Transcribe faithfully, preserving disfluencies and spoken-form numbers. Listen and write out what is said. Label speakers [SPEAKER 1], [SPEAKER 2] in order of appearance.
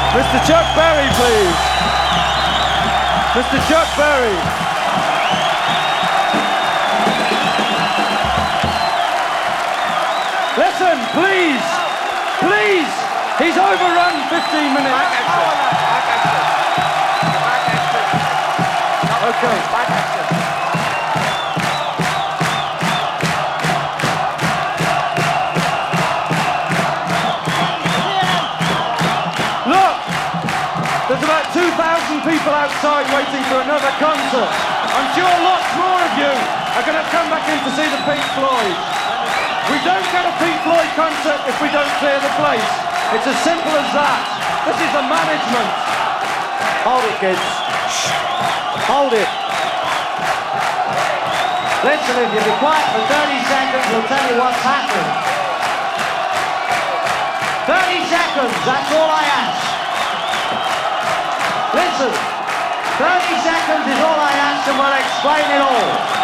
[SPEAKER 1] Mister Chuck Berry, please. Mister Chuck Berry. Listen, please, please. He's overrun fifteen minutes.
[SPEAKER 2] Back action. Back action. Back action.
[SPEAKER 1] Okay.
[SPEAKER 2] Back action.
[SPEAKER 1] Look, there's about two thousand people outside waiting for another concert. I'm sure lots more of you are going to come back in to see the Pink Floyd. We don't get a Pink Floyd concert if we don't clear the place. It's as simple as that. This is the management.
[SPEAKER 3] Hold it, kids. Shh. Hold it. Listen, if you be quiet for thirty seconds, we'll tell you what's happening. thirty seconds, that's all I ask. Listen, thirty seconds is all I ask and we'll explain it all.